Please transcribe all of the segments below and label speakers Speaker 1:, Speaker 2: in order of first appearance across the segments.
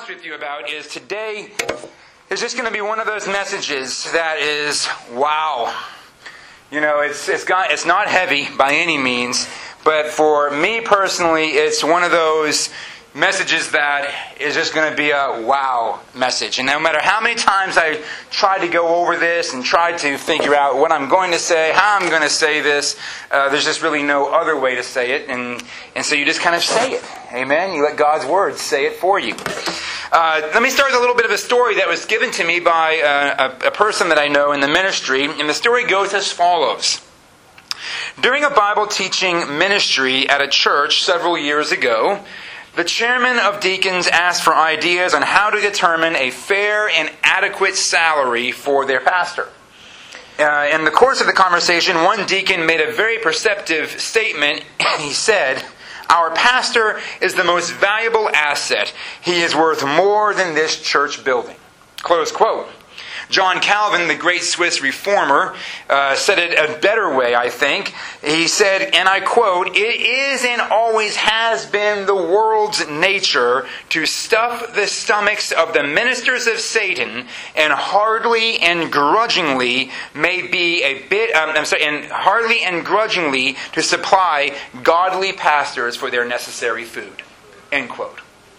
Speaker 1: honest with you about is today is just going to be one of those messages that is, wow. You know, it's not heavy by any means, but for me personally, it's one of those messages that is just going to be a wow message. And no matter how many times I try to go over this and try to figure out what I'm going to say, how I'm going to say this, there's just really no other way to say it. And so you just kind of say it. Amen? You let God's Word say it for you. Let me start with a little bit of a story that was given to me by a person that I know in the ministry. And the story goes as follows. During a Bible teaching ministry at a church several years ago, the chairman of deacons asked for ideas on how to determine a fair and adequate salary for their pastor. In the course of the conversation, one deacon made a very perceptive statement. He said, "Our pastor is the most valuable asset. He is worth more than this church building." Close quote. John Calvin, the great Swiss reformer, said it a better way, I think. He said, and I quote, "It is and always has been the world's nature to stuff the stomachs of the ministers of Satan, and hardly and grudgingly to supply godly pastors for their necessary food." End quote.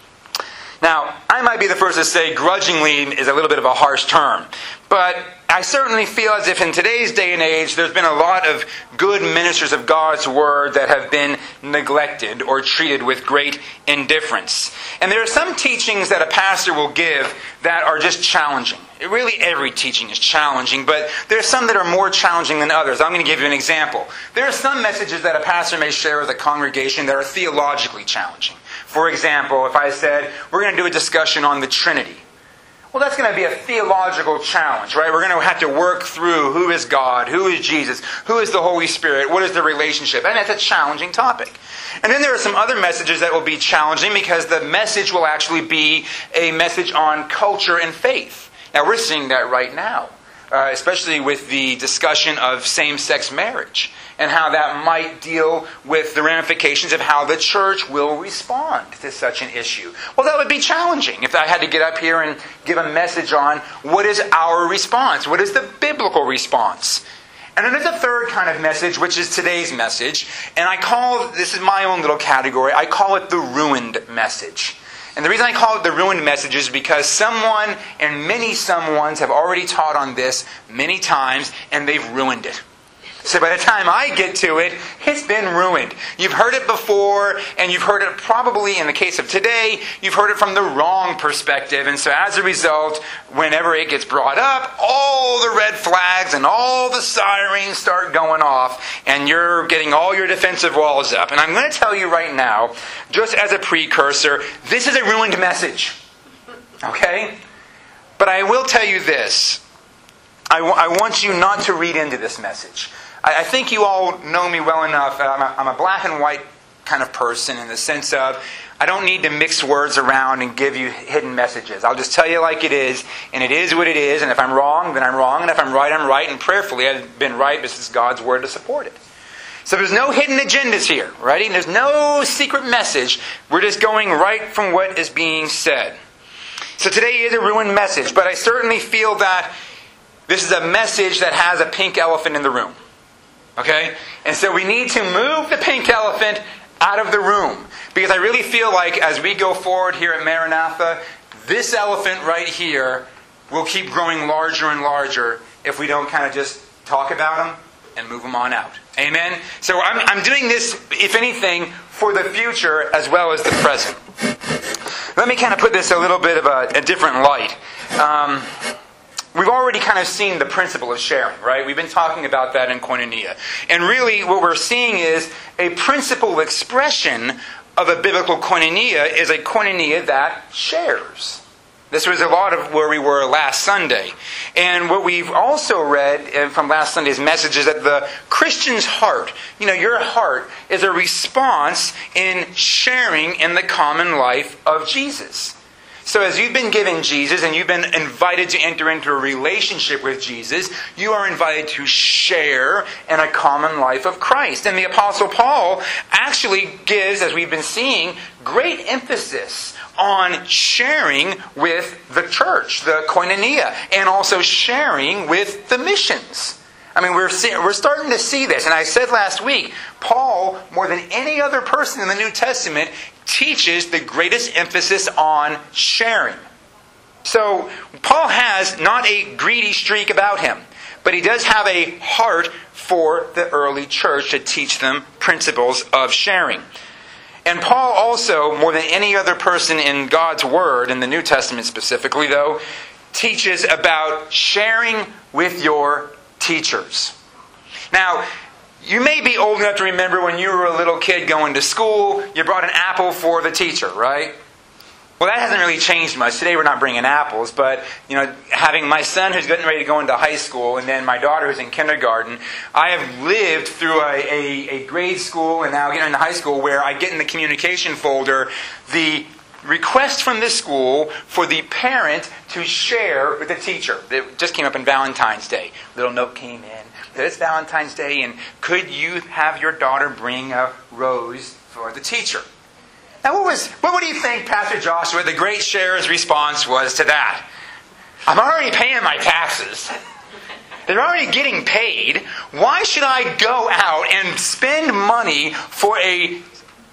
Speaker 1: Now, I might be the first to say grudgingly is a little bit of a harsh term, but I certainly feel as if in today's day and age there's been a lot of good ministers of God's Word that have been neglected or treated with great indifference. And there are some teachings that a pastor will give that are just challenging. Really, every teaching is challenging, but there are some that are more challenging than others. I'm going to give you an example. There are some messages that a pastor may share with a congregation that are theologically challenging. For example, if I said, we're going to do a discussion on the Trinity. Well, that's going to be a theological challenge, right? We're going to have to work through who is God, who is Jesus, who is the Holy Spirit, what is the relationship. And that's a challenging topic. And then there are some other messages that will be challenging because the message will actually be a message on culture and faith. Now, we're seeing that right now, especially with the discussion of same-sex marriage and how that might deal with the ramifications of how the church will respond to such an issue. Well, that would be challenging if I had to get up here and give a message on what is our response, what is the biblical response. And then there's a third kind of message, which is today's message, and this is my own little category, I call it the ruined message. And the reason I call it the ruined message is because someone and many someones have already taught on this many times, and they've ruined it. So by the time I get to it, it's been ruined. You've heard it before, and you've heard it probably, in the case of today, you've heard it from the wrong perspective. And so as a result, whenever it gets brought up, all the red flags and all the sirens start going off, and you're getting all your defensive walls up. And I'm going to tell you right now, just as a precursor, this is a ruined message. Okay? But I will tell you this. I want you not to read into this message. I think you all know me well enough. I'm a black and white kind of person in the sense of I don't need to mix words around and give you hidden messages. I'll just tell you like it is, and it is what it is, and if I'm wrong, then I'm wrong, and if I'm right, and prayerfully I've been right. This is God's Word to support it. So there's no hidden agendas here, right? There's no secret message. We're just going right from what is being said. So today is a ruined message, but I certainly feel that this is a message that has a pink elephant in the room. Okay? And so we need to move the pink elephant out of the room. Because I really feel like as we go forward here at Maranatha, this elephant right here will keep growing larger and larger if we don't kind of just talk about him and move him on out. Amen? So I'm doing this, if anything, for the future as well as the present. Let me kind of put this a little bit of a different light. We've already kind of seen the principle of sharing, right? We've been talking about that in Koinonia. And really what we're seeing is a principal expression of a biblical koinonia is a koinonia that shares. This was a lot of where we were last Sunday. And what we've also read from last Sunday's message is that the Christian's heart, your heart, is a response in sharing in the common life of Jesus. So as you've been given Jesus and you've been invited to enter into a relationship with Jesus, you are invited to share in a common life of Christ. And the Apostle Paul actually gives, as we've been seeing, great emphasis on sharing with the church, the koinonia, and also sharing with the missions. I mean, we're starting to see this. And I said last week, Paul, more than any other person in the New Testament, teaches the greatest emphasis on sharing. So, Paul has not a greedy streak about him, but he does have a heart for the early church to teach them principles of sharing. And Paul also, more than any other person in God's Word, in the New Testament specifically though, teaches about sharing with your teachers. Now, you may be old enough to remember when you were a little kid going to school, you brought an apple for the teacher, right? Well, that hasn't really changed much. Today we're not bringing apples, but having my son who's getting ready to go into high school and then my daughter who's in kindergarten, I have lived through a grade school and now getting into high school where I get in the communication folder the request from this school for the parent to share with the teacher. It just came up in Valentine's Day. Little note came in. It's Valentine's Day, and could you have your daughter bring a rose for the teacher? Now, what do you think, Pastor Joshua, the great sharer's response was to that? I'm already paying my taxes. They're already getting paid. Why should I go out and spend money for a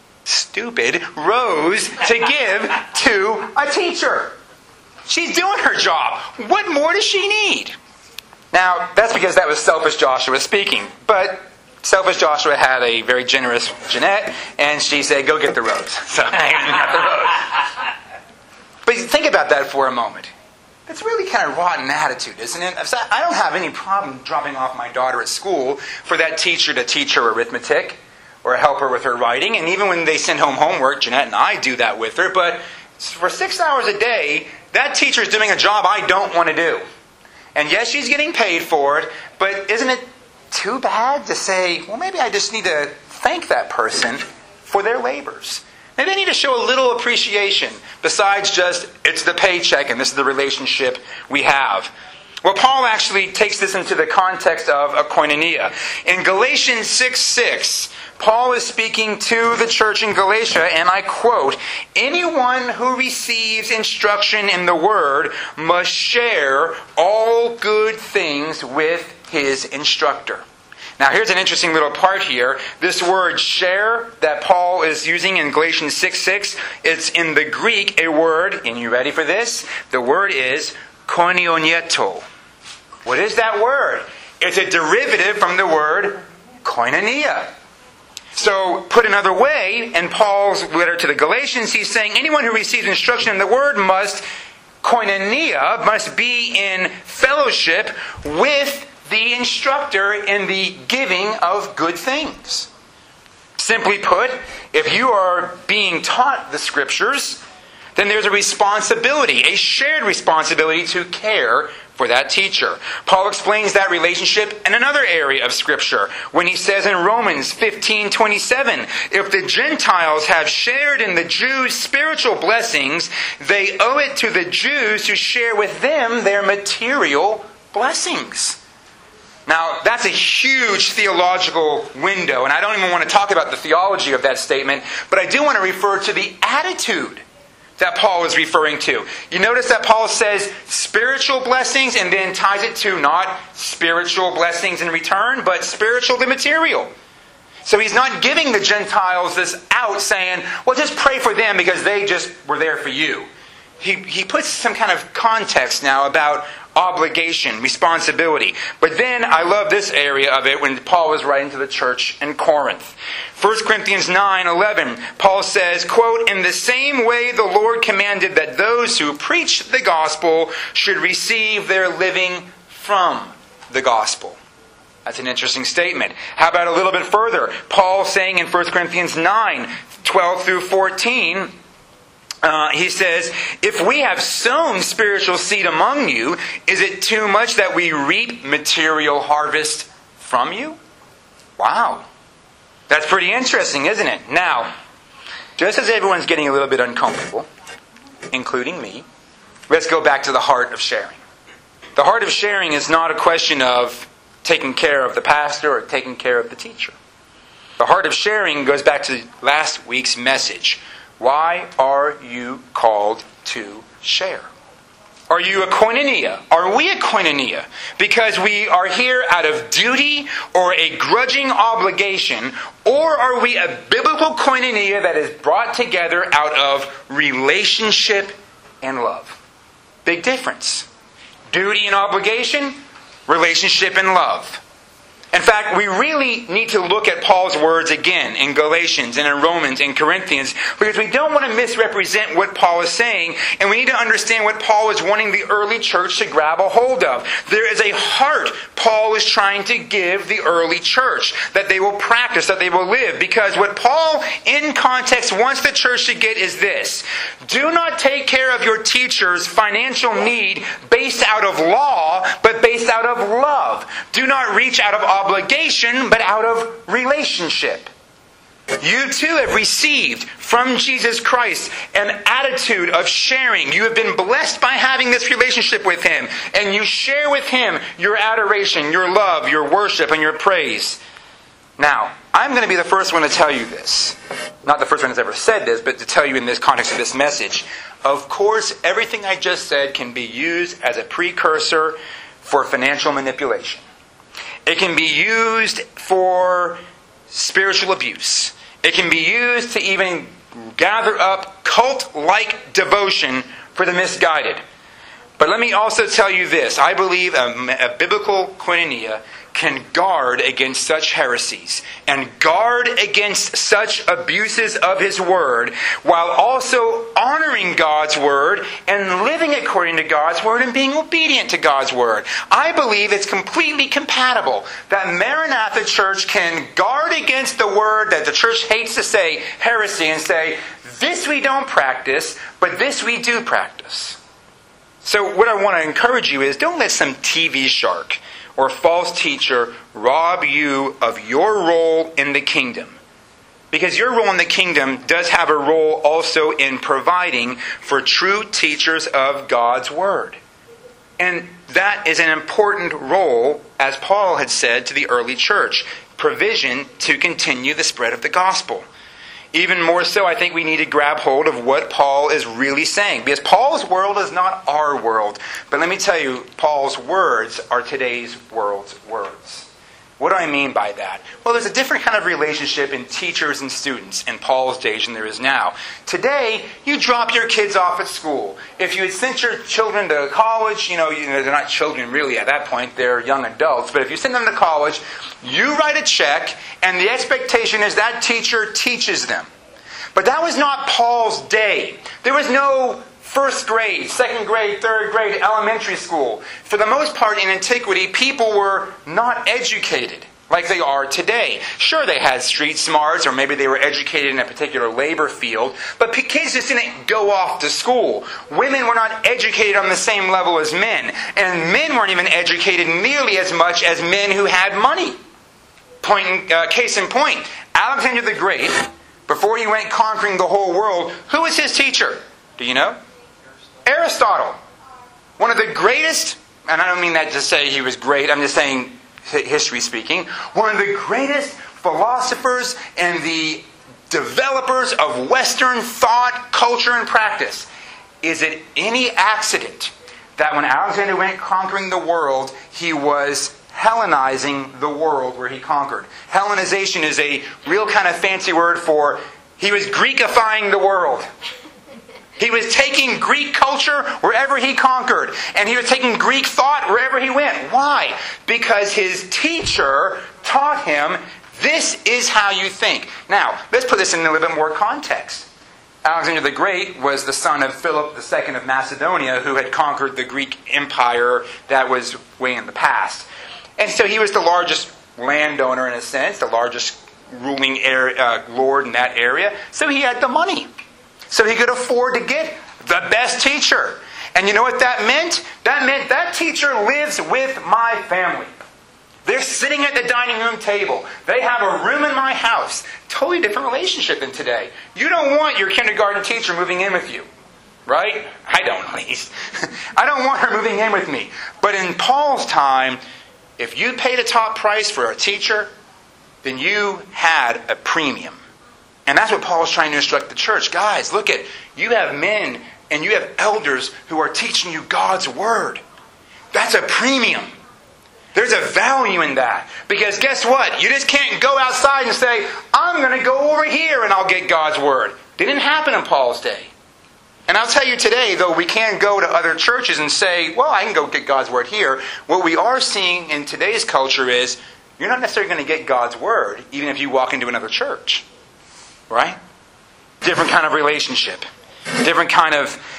Speaker 1: stupid rose to give to a teacher? She's doing her job. What more does she need? Now, that's because that was selfish Joshua speaking. But selfish Joshua had a very generous Jeanette, and she said, go get the rose. So I got the rose. But think about that for a moment. It's really kind of rotten attitude, isn't it? I don't have any problem dropping off my daughter at school for that teacher to teach her arithmetic or help her with her writing. And even when they send home homework, Jeanette and I do that with her. But for 6 hours a day, that teacher's doing a job I don't want to do. And yes, she's getting paid for it, but isn't it too bad to say, well, maybe I just need to thank that person for their labors? Maybe I need to show a little appreciation besides just, it's the paycheck and this is the relationship we have. Well, Paul actually takes this into the context of a koinonia. In Galatians 6:6, Paul is speaking to the church in Galatia, and I quote, anyone who receives instruction in the word must share all good things with his instructor. Now, here's an interesting little part here. This word share that Paul is using in Galatians 6:6, it's in the Greek a word, and you ready for this? The word is koinoniato. What is that word? It's a derivative from the word koinonia. So, put another way, in Paul's letter to the Galatians, he's saying anyone who receives instruction in the word koinonia, must be in fellowship with the instructor in the giving of good things. Simply put, if you are being taught the Scriptures, then there's a responsibility, a shared responsibility to care for that teacher. Paul explains that relationship in another area of Scripture when he says in Romans 15:27, if the Gentiles have shared in the Jews' spiritual blessings, they owe it to the Jews to share with them their material blessings. Now, that's a huge theological window, and I don't even want to talk about the theology of that statement, but I do want to refer to the attitude that Paul is referring to. You notice that Paul says spiritual blessings and then ties it to not spiritual blessings in return, but spiritual to material. So he's not giving the Gentiles this out saying, well, just pray for them because they just were there for you. He puts some kind of context now about obligation, responsibility. But then I love this area of it when Paul was writing to the church in Corinth. 1 Corinthians 9:11, Paul says, quote, in the same way the Lord commanded that those who preach the gospel should receive their living from the gospel. That's an interesting statement. How about a little bit further? Paul saying in 1 Corinthians 9:12 through 14, he says, if we have sown spiritual seed among you, is it too much that we reap material harvest from you? Wow. That's pretty interesting, isn't it? Now, just as everyone's getting a little bit uncomfortable, including me, let's go back to the heart of sharing. The heart of sharing is not a question of taking care of the pastor or taking care of the teacher. The heart of sharing goes back to last week's message. Why are you called to share? Are you a koinonia? Are we a koinonia? Because we are here out of duty or a grudging obligation? Or are we a biblical koinonia that is brought together out of relationship and love? Big difference. Duty and obligation, relationship and love. In fact, we really need to look at Paul's words again in Galatians and in Romans and Corinthians, because we don't want to misrepresent what Paul is saying, and we need to understand what Paul is wanting the early church to grab a hold of. There is a heart Paul is trying to give the early church that they will practice, that they will live, because what Paul, in context, wants the church to get is this. Do not take care of your teacher's financial need based out of law, but based out of love. Do not reach out of obligation, but out of relationship. You too have received from Jesus Christ an attitude of sharing. You have been blessed by having this relationship with Him, and you share with Him your adoration, your love, your worship, and your praise. Now, I'm going to be the first one to tell you this. Not the first one that's ever said this, but to tell you in this context of this message. Of course, everything I just said can be used as a precursor for financial manipulation. It can be used for spiritual abuse. It can be used to even gather up cult-like devotion for the misguided. But let me also tell you this. I believe a biblical koinonia can guard against such heresies and guard against such abuses of His Word, while also honoring God's Word and living according to God's Word and being obedient to God's Word. I believe it's completely compatible that Maranatha Church can guard against the word that the church hates to say, heresy, and say, this we don't practice, but this we do practice. So what I want to encourage you is, don't let some TV shark or false teacher rob you of your role in the kingdom. Because your role in the kingdom does have a role also in providing for true teachers of God's Word. And that is an important role, as Paul had said to the early church. Provision to continue the spread of the gospel. Even more so, I think we need to grab hold of what Paul is really saying. Because Paul's world is not our world. But let me tell you, Paul's words are today's world's words. What do I mean by that? Well, there's a different kind of relationship in teachers and students in Paul's days than there is now. Today, you drop your kids off at school. If you had sent your children to college, they're not children really at that point, they're young adults. But if you send them to college, you write a check, and the expectation is that teacher teaches them. But that was not Paul's day. There was no first grade, second grade, third grade, elementary school. For the most part in antiquity, people were not educated like they are today. Sure, they had street smarts, or maybe they were educated in a particular labor field, but kids just didn't go off to school. Women were not educated on the same level as men, and men weren't even educated nearly as much as men who had money. Case in point, Alexander the Great, before he went conquering the whole world, who was his teacher? Do you know? Aristotle. One of the greatest, and I don't mean that to say he was great, I'm just saying history speaking, one of the greatest philosophers and the developers of Western thought, culture, and practice. Is it any accident that when Alexander went conquering the world, he was Hellenizing the world where he conquered? Hellenization is a real kind of fancy word for he was Greekifying the world. He was taking Greek culture wherever he conquered. And he was taking Greek thought wherever he went. Why? Because his teacher taught him, this is how you think. Now, let's put this in a little bit more context. Alexander the Great was the son of Philip II of Macedonia, who had conquered the Greek Empire that was way in the past. And so he was the largest landowner in a sense, the largest ruling lord in that area. So he had the money. So he could afford to get the best teacher. And you know what that meant? That meant that teacher lives with my family. They're sitting at the dining room table. They have a room in my house. Totally different relationship than today. You don't want your kindergarten teacher moving in with you. right? I don't, at least. I don't want her moving in with me. But in Paul's time, if you paid a top price for a teacher, then you had a premium. And that's what Paul's trying to instruct the church. Guys, look at, you have men and you have elders who are teaching you God's Word. That's a premium. There's a value in that. Because guess what? You just can't go outside and say, I'm going to go over here and I'll get God's Word. It didn't happen in Paul's day. And I'll tell you today, though we can go to other churches and say, well, I can go get God's Word here. What we are seeing in today's culture is, you're not necessarily going to get God's Word, even if you walk into another church. Right? Different kind of relationship. Different kind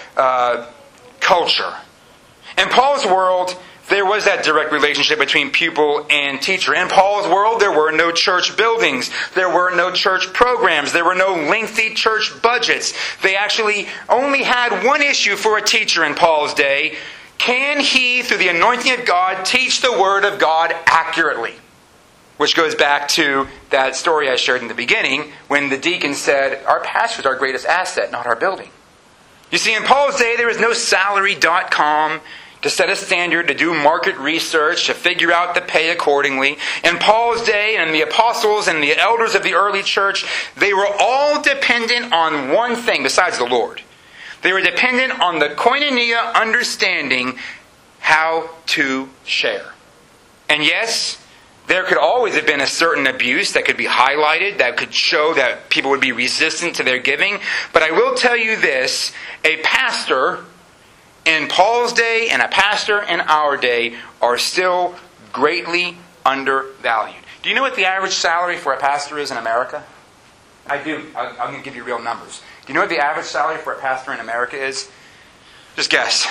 Speaker 1: of culture. In Paul's world, there was that direct relationship between pupil and teacher. In Paul's world, there were no church buildings. There were no church programs. There were no lengthy church budgets. They actually only had one issue for a teacher in Paul's day. Can he, through the anointing of God, teach the Word of God accurately? Which goes back to that story I shared in the beginning when the deacon said, our pastor's our greatest asset, not our building. You see, in Paul's day, there was no salary.com to set a standard, to do market research, to figure out the pay accordingly. In Paul's day, and the apostles and the elders of the early church, they were all dependent on one thing besides the Lord. They were dependent on the koinonia understanding how to share. And yes, there could always have been a certain abuse that could be highlighted, that could show that people would be resistant to their giving. But I will tell you this, a pastor in Paul's day and a pastor in our day are still greatly undervalued. Do you know what the average salary for a pastor is in America? I do. I'm going to give you real numbers. Do you know what the average salary for a pastor in America is? Just guess.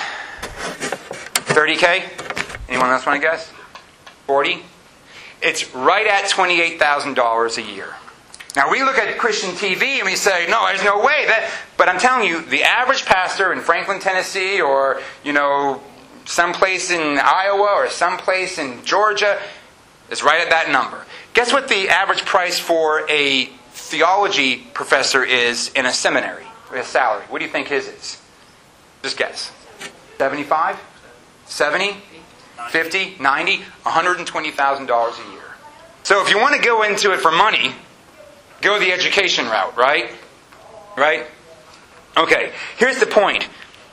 Speaker 1: 30K? Anyone else want to guess? 40? It's right at $28,000 a year. Now, we look at Christian TV and we say, no, there's no way. But I'm telling you, the average pastor in Franklin, Tennessee, or, someplace in Iowa or someplace in Georgia is right at that number. Guess what the average price for a theology professor is in a seminary, a salary? What do you think his is? Just guess. 75? 70? 50, 90, $120,000 a year. So if you want to go into it for money, go the education route, right? Right? Okay, here's the point.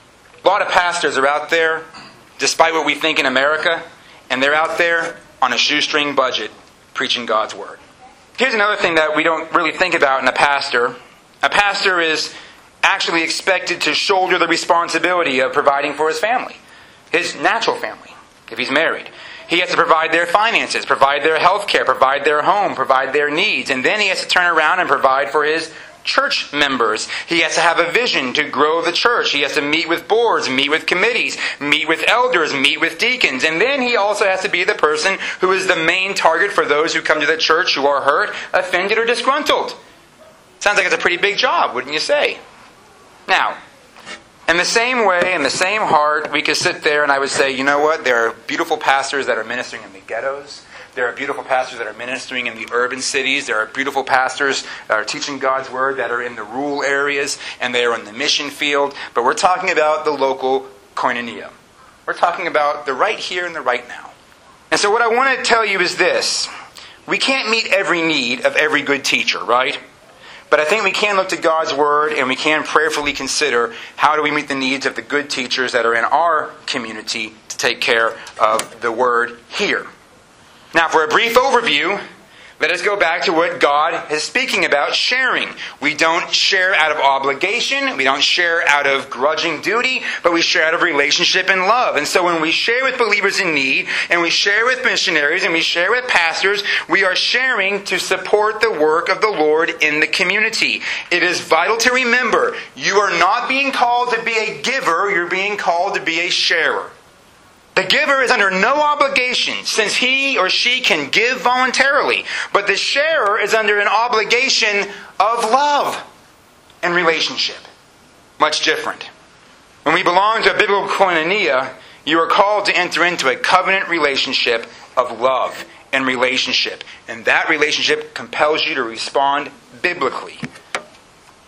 Speaker 1: A lot of pastors are out there, despite what we think in America, and they're out there on a shoestring budget preaching God's Word. Here's another thing that we don't really think about in a pastor. A pastor is actually expected to shoulder the responsibility of providing for his family, his natural family. If he's married, he has to provide their finances, provide their health care, provide their home, provide their needs. And then he has to turn around and provide for his church members. He has to have a vision to grow the church. He has to meet with boards, meet with committees, meet with elders, meet with deacons. And then he also has to be the person who is the main target for those who come to the church who are hurt, offended, or disgruntled. Sounds like it's a pretty big job, wouldn't you say? Now, in the same way, in the same heart, we could sit there and I would say, you know what? There are beautiful pastors that are ministering in the ghettos. There are beautiful pastors that are ministering in the urban cities. There are beautiful pastors that are teaching God's Word that are in the rural areas and they are in the mission field. But we're talking about the local koinonia. We're talking about the right here and the right now. And so what I want to tell you is this. We can't meet every need of every good teacher, right? But I think we can look to God's Word and we can prayerfully consider how do we meet the needs of the good teachers that are in our community to take care of the Word here. Now, for a brief overview, let us go back to what God is speaking about sharing. We don't share out of obligation. We don't share out of grudging duty, but we share out of relationship and love. And so when we share with believers in need, and we share with missionaries, and we share with pastors, we are sharing to support the work of the Lord in the community. It is vital to remember, you are not being called to be a giver, you're being called to be a sharer. The giver is under no obligation, since he or she can give voluntarily. But the sharer is under an obligation of love and relationship. Much different. When we belong to a biblical koinonia, you are called to enter into a covenant relationship of love and relationship. And that relationship compels you to respond biblically.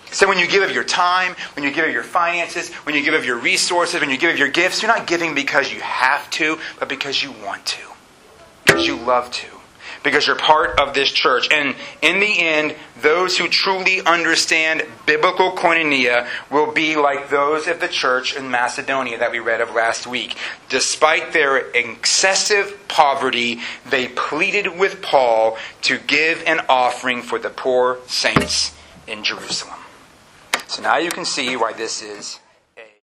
Speaker 1: So when you give of your time, when you give of your finances, when you give of your resources, when you give of your gifts, you're not giving because you have to, but because you want to. Because you love to. Because you're part of this church. And in the end, those who truly understand biblical koinonia will be like those of the church in Macedonia that we read of last week. Despite their excessive poverty, they pleaded with Paul to give an offering for the poor saints in Jerusalem. So now you can see why this is